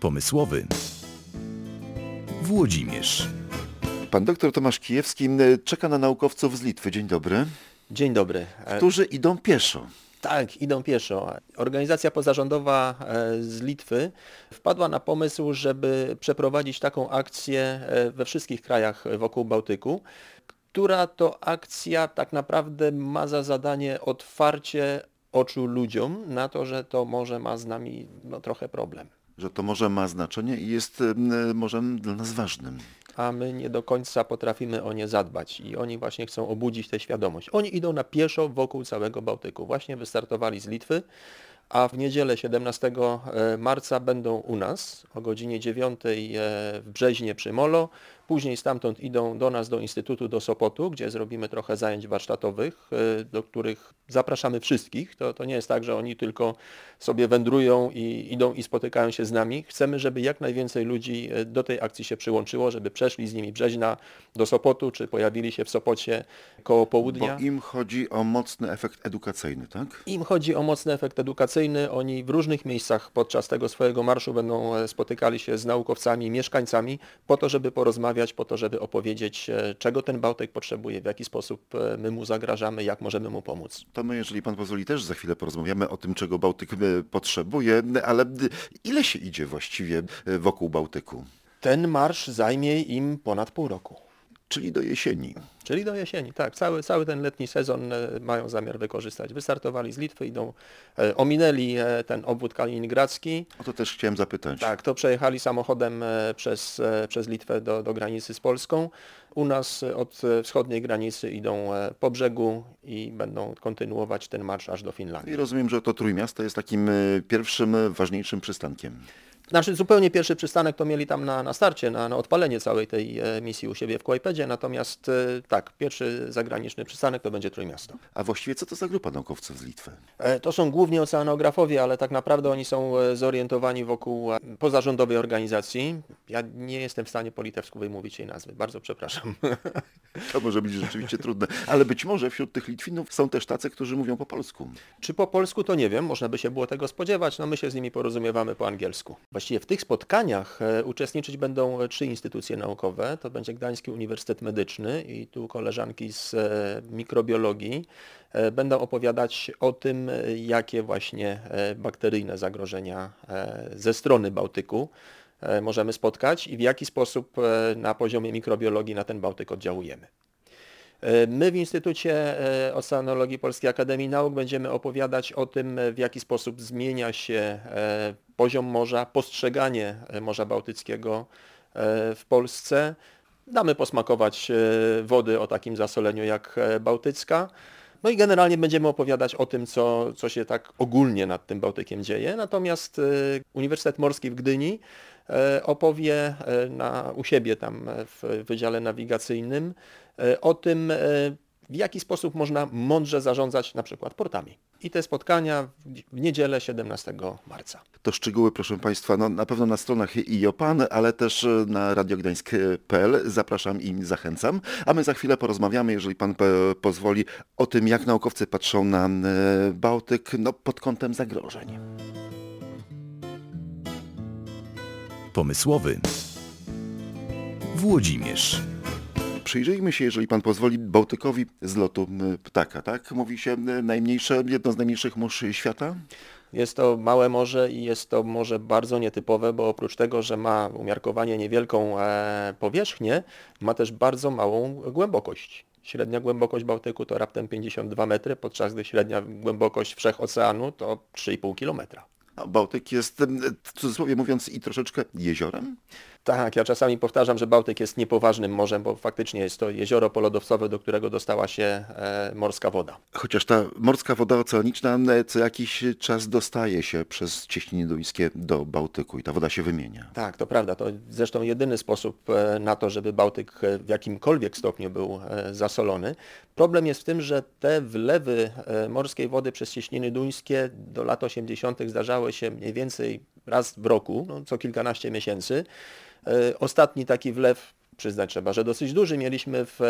Pomysłowy Włodzimierz. Pan doktor Tomasz Kijewski czeka na naukowców z Litwy. Dzień dobry. Dzień dobry. Którzy idą pieszo. Tak, idą pieszo. Organizacja pozarządowa z Litwy wpadła na pomysł, żeby przeprowadzić taką akcję we wszystkich krajach wokół Bałtyku, która to akcja tak naprawdę ma za zadanie otwarcie oczu ludziom na to, że to morze ma z nami trochę problem. Że to morze ma znaczenie i jest morzem dla nas ważnym. A my nie do końca potrafimy o nie zadbać i oni właśnie chcą obudzić tę świadomość. Oni idą na pieszo wokół całego Bałtyku. Właśnie wystartowali z Litwy, a w niedzielę 17 marca będą u nas o godzinie 9 w Brzeźnie przy Molo. Później stamtąd idą do nas, do Instytutu, do Sopotu, gdzie zrobimy trochę zajęć warsztatowych, do których zapraszamy wszystkich. To nie jest tak, że oni tylko sobie wędrują i idą i spotykają się z nami. Chcemy, żeby jak najwięcej ludzi do tej akcji się przyłączyło, żeby przeszli z nimi Brzeźna do Sopotu, czy pojawili się w Sopocie koło południa. Bo im chodzi o mocny efekt edukacyjny, tak? Im chodzi o mocny efekt edukacyjny. Oni w różnych miejscach podczas tego swojego marszu będą spotykali się z naukowcami, mieszkańcami po to, żeby porozmawiać, po to, żeby opowiedzieć, czego ten Bałtyk potrzebuje, w jaki sposób my mu zagrażamy, jak możemy mu pomóc. To my, jeżeli pan pozwoli, też za chwilę porozmawiamy o tym, czego Bałtyk potrzebuje, ale ile się idzie właściwie wokół Bałtyku? Ten marsz zajmie im ponad pół roku. Czyli do jesieni. Czyli do jesieni, tak. Cały ten letni sezon mają zamiar wykorzystać. Wystartowali z Litwy, ominęli ten obwód kaliningradzki. O to też chciałem zapytać. Tak, to przejechali samochodem przez Litwę do granicy z Polską. U nas od wschodniej granicy idą po brzegu i będą kontynuować ten marsz aż do Finlandii. I rozumiem, że to Trójmiasto jest takim pierwszym, ważniejszym przystankiem. Znaczy zupełnie pierwszy przystanek to mieli tam na starcie, na odpalenie całej tej misji u siebie w Kłajpedzie, natomiast tak, pierwszy zagraniczny przystanek to będzie Trójmiasto. A właściwie co to za grupa naukowców z Litwy? To są głównie oceanografowie, ale tak naprawdę oni są zorientowani wokół pozarządowej organizacji. Ja nie jestem w stanie po litewsku wymówić jej nazwy, bardzo przepraszam. To może być rzeczywiście trudne, ale być może wśród tych Litwinów są też tacy, którzy mówią po polsku. Czy po polsku to nie wiem, można by się było tego spodziewać, my się z nimi porozumiewamy po angielsku. Właściwie w tych spotkaniach uczestniczyć będą 3 instytucje naukowe. To będzie Gdański Uniwersytet Medyczny i tu koleżanki z mikrobiologii będą opowiadać o tym, jakie właśnie bakteryjne zagrożenia ze strony Bałtyku możemy spotkać i w jaki sposób na poziomie mikrobiologii na ten Bałtyk oddziałujemy. My w Instytucie Oceanologii Polskiej Akademii Nauk będziemy opowiadać o tym, w jaki sposób zmienia się poziom morza, postrzeganie Morza Bałtyckiego w Polsce. Damy posmakować wody o takim zasoleniu jak bałtycka. I generalnie będziemy opowiadać o tym, co się tak ogólnie nad tym Bałtykiem dzieje. Natomiast Uniwersytet Morski w Gdyni opowie u siebie tam w Wydziale Nawigacyjnym o tym, w jaki sposób można mądrze zarządzać na przykład portami. I te spotkania w niedzielę 17 marca. To szczegóły, proszę Państwa, na pewno na stronach IOPAN, ale też na radiogdańsk.pl. Zapraszam i zachęcam. A my za chwilę porozmawiamy, jeżeli Pan pozwoli, o tym, jak naukowcy patrzą na Bałtyk pod kątem zagrożeń. Pomysłowy Włodzimierz. Przyjrzyjmy się, jeżeli Pan pozwoli, Bałtykowi z lotu ptaka, tak? Mówi się jedno z najmniejszych mórz świata? Jest to małe morze i jest to morze bardzo nietypowe, bo oprócz tego, że ma umiarkowanie niewielką powierzchnię, ma też bardzo małą głębokość. Średnia głębokość Bałtyku to raptem 52 metry, podczas gdy średnia głębokość wszechoceanu to 3,5 kilometra. A Bałtyk jest, w cudzysłowie mówiąc, i troszeczkę jeziorem? Tak, ja czasami powtarzam, że Bałtyk jest niepoważnym morzem, bo faktycznie jest to jezioro polodowcowe, do którego dostała się morska woda. Chociaż ta morska woda oceaniczna co jakiś czas dostaje się przez cieśniny duńskie do Bałtyku i ta woda się wymienia. Tak, to prawda. To zresztą jedyny sposób na to, żeby Bałtyk w jakimkolwiek stopniu był zasolony. Problem jest w tym, że te wlewy morskiej wody przez cieśniny duńskie do lat 80. zdarzały się mniej więcej raz w roku, co kilkanaście miesięcy. Ostatni taki wlew Przyznać trzeba, że dosyć duży. Mieliśmy w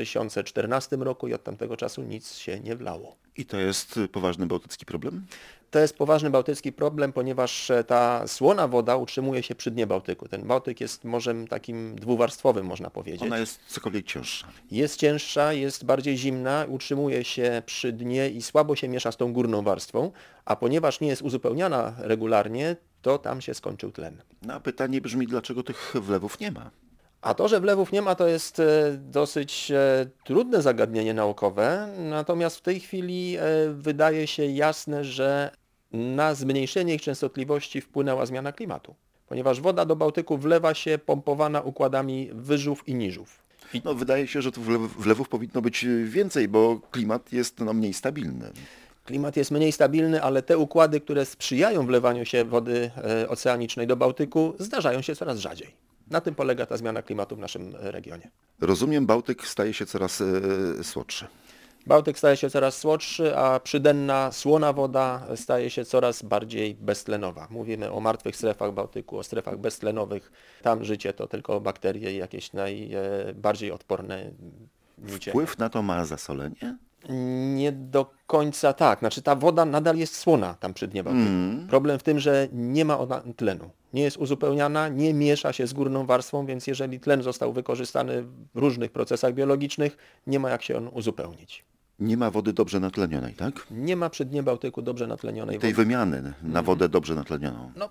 2014 roku i od tamtego czasu nic się nie wlało. I to jest poważny bałtycki problem? To jest poważny bałtycki problem, ponieważ ta słona woda utrzymuje się przy dnie Bałtyku. Ten Bałtyk jest morzem takim dwuwarstwowym, można powiedzieć. Ona jest cokolwiek cięższa. Jest cięższa, jest bardziej zimna, utrzymuje się przy dnie i słabo się miesza z tą górną warstwą, a ponieważ nie jest uzupełniana regularnie, to tam się skończył tlen. No a pytanie brzmi, dlaczego tych wlewów nie ma? A to, że wlewów nie ma, to jest dosyć trudne zagadnienie naukowe, natomiast w tej chwili wydaje się jasne, że na zmniejszenie ich częstotliwości wpłynęła zmiana klimatu, ponieważ woda do Bałtyku wlewa się pompowana układami wyżów i niżów. No wydaje się, że tu wlewów powinno być więcej, bo klimat jest mniej stabilny. Klimat jest mniej stabilny, ale te układy, które sprzyjają wlewaniu się wody oceanicznej do Bałtyku, zdarzają się coraz rzadziej. Na tym polega ta zmiana klimatu w naszym regionie. Rozumiem, Bałtyk staje się coraz słodszy. Bałtyk staje się coraz słodszy, a przydenna, słona woda staje się coraz bardziej beztlenowa. Mówimy o martwych strefach Bałtyku, o strefach beztlenowych. Tam życie to tylko bakterie i jakieś najbardziej odporne nicie. Wpływ na to ma zasolenie? Nie do końca tak. Znaczy ta woda nadal jest słona tam przy dnie Bałtyku. Problem w tym, że nie ma ona tlenu. Nie jest uzupełniana, nie miesza się z górną warstwą, więc jeżeli tlen został wykorzystany w różnych procesach biologicznych, nie ma jak się on uzupełnić. Nie ma wody dobrze natlenionej, tak? Nie ma przy dnie Bałtyku dobrze natlenionej Tej wody. wymiany na wodę dobrze natlenioną. No,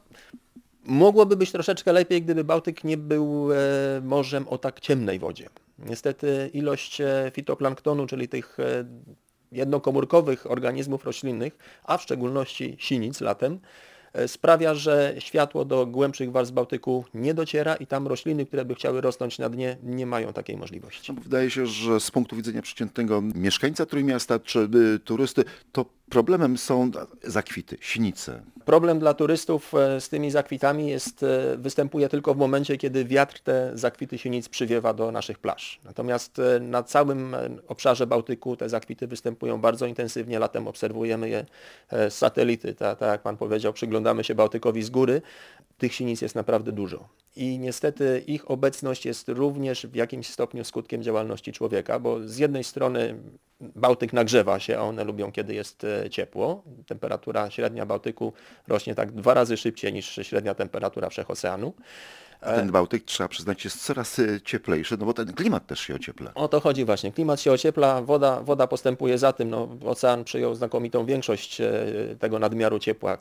mogłoby być troszeczkę lepiej, gdyby Bałtyk nie był morzem o tak ciemnej wodzie. Niestety ilość fitoplanktonu, czyli tych jednokomórkowych organizmów roślinnych, a w szczególności sinic latem, sprawia, że światło do głębszych warstw Bałtyku nie dociera i tam rośliny, które by chciały rosnąć na dnie, nie mają takiej możliwości. No, wydaje się, że z punktu widzenia przeciętnego mieszkańca Trójmiasta czy turysty, to problemem są zakwity, sinice. Problem dla turystów z tymi zakwitami występuje tylko w momencie, kiedy wiatr te zakwity sinic przywiewa do naszych plaż. Natomiast na całym obszarze Bałtyku te zakwity występują bardzo intensywnie. Latem obserwujemy je z satelity, tak jak Pan powiedział, przyglądamy się Bałtykowi z góry. Tych sinic jest naprawdę dużo. I niestety ich obecność jest również w jakimś stopniu skutkiem działalności człowieka, bo z jednej strony Bałtyk nagrzewa się, a one lubią, kiedy jest ciepło. Temperatura średnia Bałtyku rośnie tak 2 razy szybciej niż średnia temperatura wszechoceanu. A ten Bałtyk, trzeba przyznać, jest coraz cieplejszy, no bo ten klimat też się ociepla. O to chodzi właśnie. Klimat się ociepla, woda postępuje za tym. No, ocean przyjął znakomitą większość tego nadmiaru ciepła,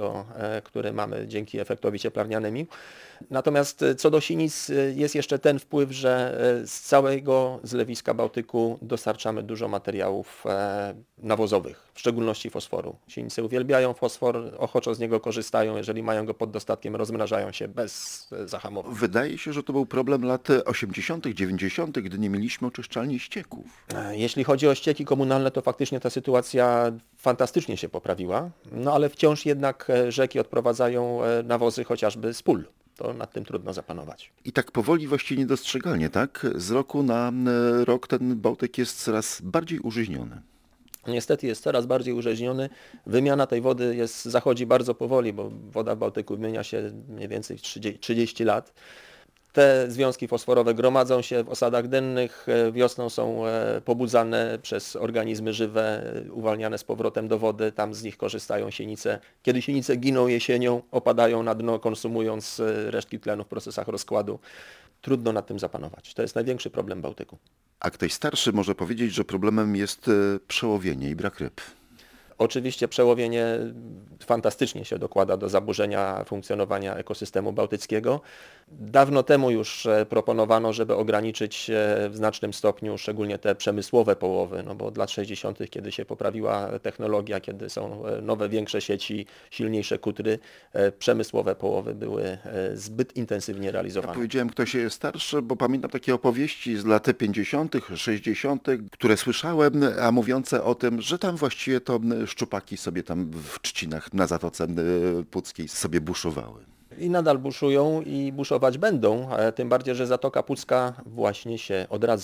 który mamy dzięki efektowi cieplarnianemu. Natomiast co do sinic jest jeszcze ten wpływ, że z całego zlewiska Bałtyku dostarczamy dużo materiałów nawozowych, w szczególności fosforu. Sinice uwielbiają fosfor, ochoczo z niego korzystają, jeżeli mają go pod dostatkiem, rozmnażają się bez zahamowań. Wydaje się, że to był problem lat 80., 90., gdy nie mieliśmy oczyszczalni ścieków. Jeśli chodzi o ścieki komunalne, to faktycznie ta sytuacja fantastycznie się poprawiła, no ale wciąż jednak rzeki odprowadzają nawozy chociażby z pól. To nad tym trudno zapanować. I tak powoli, właściwie niedostrzegalnie, tak? Z roku na rok ten Bałtyk jest coraz bardziej użyźniony. Niestety jest coraz bardziej urzeźniony. Wymiana tej wody zachodzi bardzo powoli, bo woda w Bałtyku wymienia się mniej więcej 30 lat. Te związki fosforowe gromadzą się w osadach dennych, wiosną są pobudzane przez organizmy żywe, uwalniane z powrotem do wody, tam z nich korzystają sienice. Kiedy sienice giną jesienią, opadają na dno, konsumując resztki tlenu w procesach rozkładu. Trudno nad tym zapanować. To jest największy problem Bałtyku. A ktoś starszy może powiedzieć, że problemem jest przełowienie i brak ryb. Oczywiście przełowienie fantastycznie się dokłada do zaburzenia funkcjonowania ekosystemu bałtyckiego. Dawno temu już proponowano, żeby ograniczyć w znacznym stopniu szczególnie te przemysłowe połowy, no bo od lat 60., kiedy się poprawiła technologia, kiedy są nowe, większe sieci, silniejsze kutry, przemysłowe połowy były zbyt intensywnie realizowane. Powiedziałem, ktoś jest starszy, bo pamiętam takie opowieści z lat 50., 60., które słyszałem, a mówiące o tym, że tam właściwie to szczupaki sobie tam w trzcinach na Zatoce Puckiej sobie buszowały. I nadal buszują i buszować będą, tym bardziej, że Zatoka Pucka właśnie się odradza.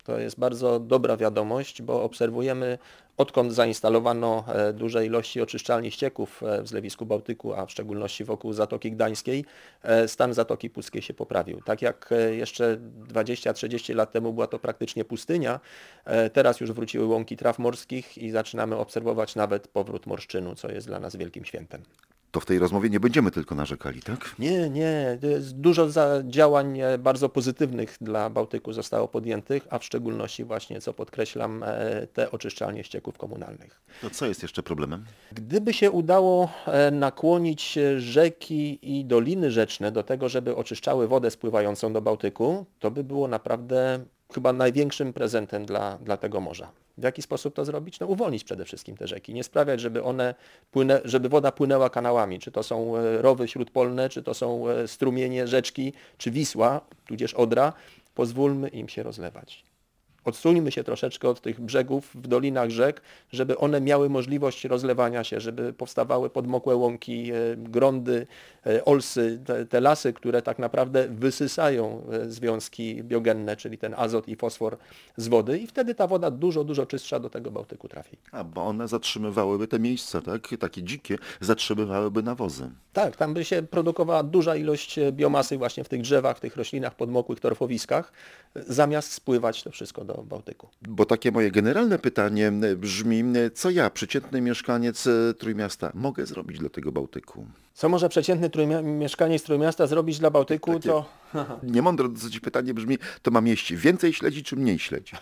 To jest bardzo dobra wiadomość, bo obserwujemy, odkąd zainstalowano duże ilości oczyszczalni ścieków w zlewisku Bałtyku, a w szczególności wokół Zatoki Gdańskiej, stan Zatoki Puckiej się poprawił. Tak jak jeszcze 20-30 lat temu była to praktycznie pustynia, teraz już wróciły łąki traw morskich i zaczynamy obserwować nawet powrót morszczynu, co jest dla nas wielkim świętem. To w tej rozmowie nie będziemy tylko narzekali, tak? Nie, to jest dużo działań bardzo pozytywnych dla Bałtyku zostało podjętych, a w szczególności właśnie, co podkreślam, te oczyszczalnie ścieków komunalnych. To co jest jeszcze problemem? Gdyby się udało nakłonić rzeki i doliny rzeczne do tego, żeby oczyszczały wodę spływającą do Bałtyku, to by było naprawdę chyba największym prezentem dla tego morza. W jaki sposób to zrobić? No uwolnić przede wszystkim te rzeki, nie sprawiać, żeby woda płynęła kanałami, czy to są rowy śródpolne, czy to są strumienie rzeczki, czy Wisła, tudzież Odra, pozwólmy im się rozlewać. Odsuńmy się troszeczkę od tych brzegów w dolinach rzek, żeby one miały możliwość rozlewania się, żeby powstawały podmokłe łąki, grądy, olsy, te lasy, które tak naprawdę wysysają związki biogenne, czyli ten azot i fosfor z wody i wtedy ta woda dużo czystsza do tego Bałtyku trafi. A, bo one zatrzymywałyby te miejsca, tak? Takie dzikie, zatrzymywałyby nawozy. Tak, tam by się produkowała duża ilość biomasy właśnie w tych drzewach, w tych roślinach podmokłych, torfowiskach, zamiast spływać to wszystko do Bałtyku. Bo takie moje generalne pytanie brzmi, co ja, przeciętny mieszkaniec Trójmiasta, mogę zrobić dla tego Bałtyku? Co może przeciętny mieszkaniec Trójmiasta zrobić dla Bałtyku, Takie to... niemądre dosyć pytanie brzmi, to mam jeść więcej śledzi czy mniej śledzi?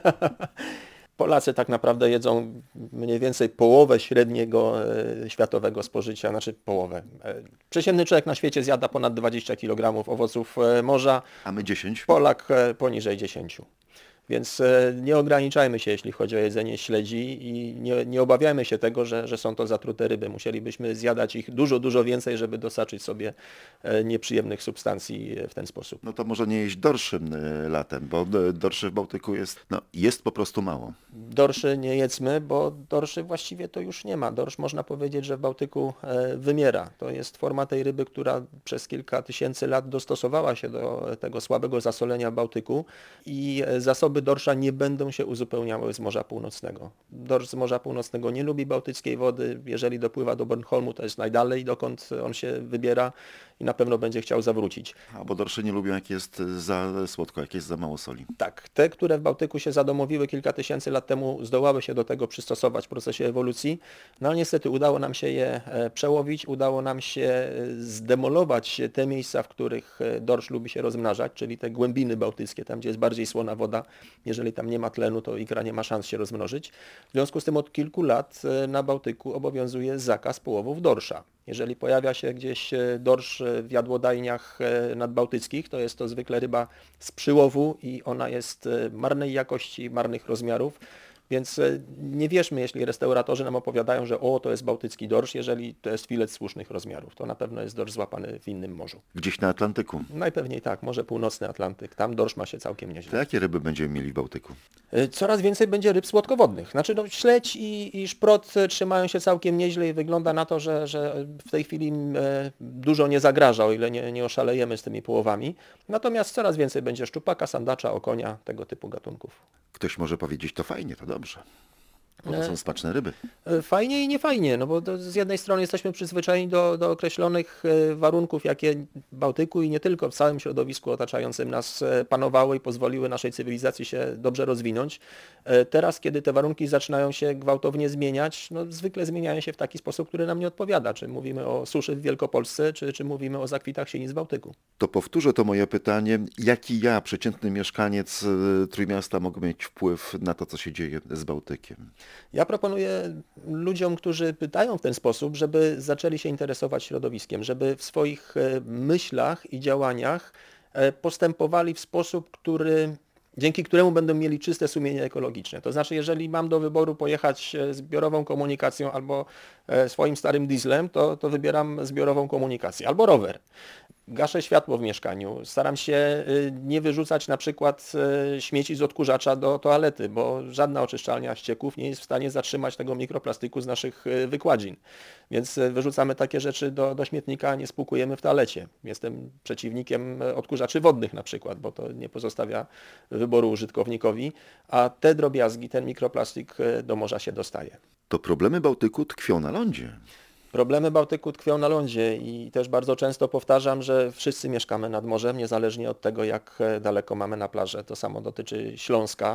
Polacy tak naprawdę jedzą mniej więcej połowę średniego światowego spożycia, znaczy połowę. Przeciętny człowiek na świecie zjada ponad 20 kg owoców morza, A my 10? Polak poniżej 10. Więc nie ograniczajmy się, jeśli chodzi o jedzenie śledzi i nie obawiajmy się tego, że są to zatrute ryby. Musielibyśmy zjadać ich dużo więcej, żeby dostarczyć sobie nieprzyjemnych substancji w ten sposób. No to może nie jeść dorszy latem, bo dorszy w Bałtyku jest po prostu mało. Dorszy nie jedzmy, bo dorszy właściwie to już nie ma. Dorsz można powiedzieć, że w Bałtyku wymiera. To jest forma tej ryby, która przez kilka tysięcy lat dostosowała się do tego słabego zasolenia Bałtyku i zasoby dorsza nie będą się uzupełniały z Morza Północnego. Dorsz z Morza Północnego nie lubi bałtyckiej wody. Jeżeli dopływa do Bornholmu, to jest najdalej, dokąd on się wybiera i na pewno będzie chciał zawrócić. A bo dorsze nie lubią, jak jest za słodko, jak jest za mało soli. Tak, te, które w Bałtyku się zadomowiły kilka tysięcy lat temu, zdołały się do tego przystosować w procesie ewolucji, no ale niestety udało nam się je przełowić, udało nam się zdemolować te miejsca, w których dorsz lubi się rozmnażać, czyli te głębiny bałtyckie, tam gdzie jest bardziej słona woda. Jeżeli tam nie ma tlenu, to ikra nie ma szans się rozmnożyć. W związku z tym od kilku lat na Bałtyku obowiązuje zakaz połowów dorsza. Jeżeli pojawia się gdzieś dorsz w jadłodajniach nadbałtyckich, to jest to zwykle ryba z przyłowu i ona jest marnej jakości, marnych rozmiarów. Więc nie wierzmy, jeśli restauratorzy nam opowiadają, że to jest bałtycki dorsz, jeżeli to jest filet słusznych rozmiarów. To na pewno jest dorsz złapany w innym morzu. Gdzieś na Atlantyku. Najpewniej tak, Morze Północne, Atlantyk. Tam dorsz ma się całkiem To nieźle. jakie ryby będziemy mieli w Bałtyku? Coraz więcej będzie ryb słodkowodnych. Znaczy śledź i szprot trzymają się całkiem nieźle i wygląda na to, że w tej chwili dużo nie zagraża, o ile nie oszalejemy z tymi połowami. Natomiast coraz więcej będzie szczupaka, sandacza, okonia, tego typu gatunków. Ktoś może powiedzieć, to fajnie, to dobrze. Bo to są smaczne ryby. Fajnie i niefajnie, no bo z jednej strony jesteśmy przyzwyczajeni do określonych warunków, jakie w Bałtyku i nie tylko w całym środowisku otaczającym nas panowały i pozwoliły naszej cywilizacji się dobrze rozwinąć. Teraz, kiedy te warunki zaczynają się gwałtownie zmieniać, no zwykle zmieniają się w taki sposób, który nam nie odpowiada. Czy mówimy o suszy w Wielkopolsce, czy mówimy o zakwitach sienic w Bałtyku. To powtórzę to moje pytanie. Jaki ja, przeciętny mieszkaniec Trójmiasta, mogę mieć wpływ na to, co się dzieje z Bałtykiem? Ja proponuję ludziom, którzy pytają w ten sposób, żeby zaczęli się interesować środowiskiem, żeby w swoich myślach i działaniach postępowali w sposób, dzięki któremu będą mieli czyste sumienie ekologiczne. To znaczy, jeżeli mam do wyboru pojechać zbiorową komunikacją albo swoim starym dieslem, to wybieram zbiorową komunikację albo rower. gaszę światło w mieszkaniu, staram się nie wyrzucać na przykład śmieci z odkurzacza do toalety, bo żadna oczyszczalnia ścieków nie jest w stanie zatrzymać tego mikroplastiku z naszych wykładzin. Więc wyrzucamy takie rzeczy do śmietnika, a nie spłukujemy w toalecie. Jestem przeciwnikiem odkurzaczy wodnych na przykład, bo to nie pozostawia wyboru użytkownikowi, a te drobiazgi, ten mikroplastik do morza się dostaje. To problemy Bałtyku tkwią na lądzie. Problemy Bałtyku tkwią na lądzie i też bardzo często powtarzam, że wszyscy mieszkamy nad morzem, niezależnie od tego, jak daleko mamy na plażę. To samo dotyczy Śląska,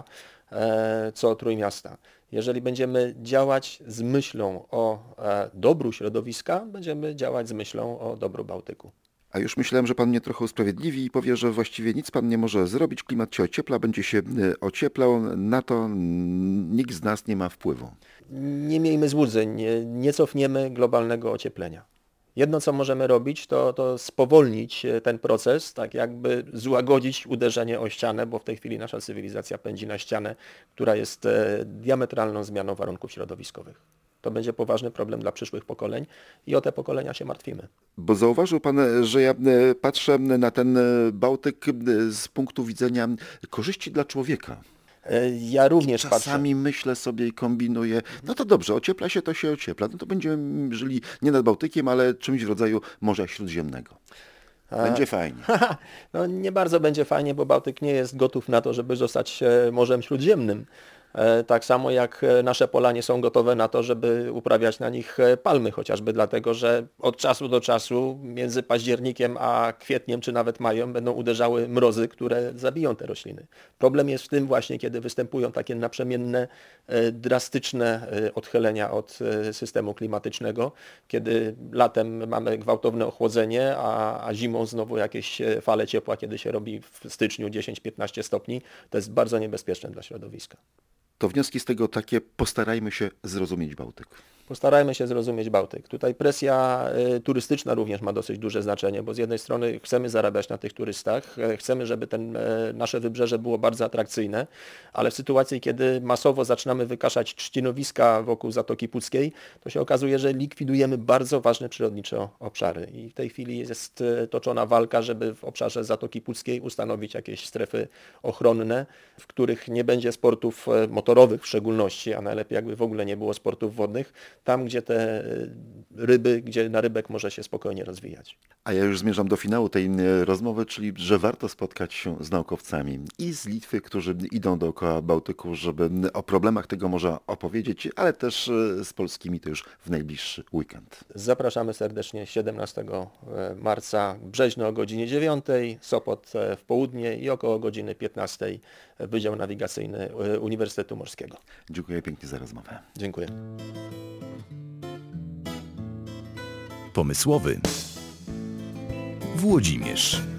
co Trójmiasta. Jeżeli będziemy działać z myślą o dobru środowiska, będziemy działać z myślą o dobru Bałtyku. A już myślałem, że pan mnie trochę usprawiedliwi i powie, że właściwie nic pan nie może zrobić, klimat się ociepla, będzie się ocieplał, na to nikt z nas nie ma wpływu. Nie miejmy złudzeń, nie cofniemy globalnego ocieplenia. Jedno, co możemy robić, to spowolnić ten proces, tak jakby złagodzić uderzenie o ścianę, bo w tej chwili nasza cywilizacja pędzi na ścianę, która jest diametralną zmianą warunków środowiskowych. To będzie poważny problem dla przyszłych pokoleń i o te pokolenia się martwimy. Bo zauważył pan, że ja patrzę na ten Bałtyk z punktu widzenia korzyści dla człowieka. Ja również Czasami myślę sobie i kombinuję, no to dobrze, ociepla się, to się ociepla. No to będziemy żyli nie nad Bałtykiem, ale czymś w rodzaju Morza Śródziemnego. Będzie fajnie. No nie bardzo będzie fajnie, bo Bałtyk nie jest gotów na to, żeby zostać Morzem Śródziemnym. Tak samo jak nasze pola nie są gotowe na to, żeby uprawiać na nich palmy, chociażby dlatego, że od czasu do czasu między październikiem a kwietniem czy nawet majem będą uderzały mrozy, które zabiją te rośliny. Problem jest w tym właśnie, kiedy występują takie naprzemienne, drastyczne odchylenia od systemu klimatycznego, kiedy latem mamy gwałtowne ochłodzenie, a zimą znowu jakieś fale ciepła, kiedy się robi w styczniu 10-15 stopni. To jest bardzo niebezpieczne dla środowiska. To wnioski z tego takie, postarajmy się zrozumieć Bałtyk. Postarajmy się zrozumieć Bałtyk. Tutaj presja turystyczna również ma dosyć duże znaczenie, bo z jednej strony chcemy zarabiać na tych turystach, chcemy, żeby nasze wybrzeże było bardzo atrakcyjne, ale w sytuacji, kiedy masowo zaczynamy wykaszać trzcinowiska wokół Zatoki Puckiej, to się okazuje, że likwidujemy bardzo ważne przyrodnicze obszary. I w tej chwili jest toczona walka, żeby w obszarze Zatoki Puckiej ustanowić jakieś strefy ochronne, w których nie będzie sportów motorowych w szczególności, a najlepiej jakby w ogóle nie było sportów wodnych, tam, gdzie te ryby, gdzie narybek może się spokojnie rozwijać. A ja już zmierzam do finału tej rozmowy, czyli że warto spotkać się z naukowcami i z Litwy, którzy idą dookoła Bałtyku, żeby o problemach tego morza opowiedzieć, ale też z polskimi to już w najbliższy weekend. Zapraszamy serdecznie 17 marca, Brzeźno o godzinie 9, Sopot w południe i około godziny 15 Wydział Nawigacyjny Uniwersytetu Morskiego. Dziękuję pięknie za rozmowę. Dziękuję. Pomysłowy Włodzimierz.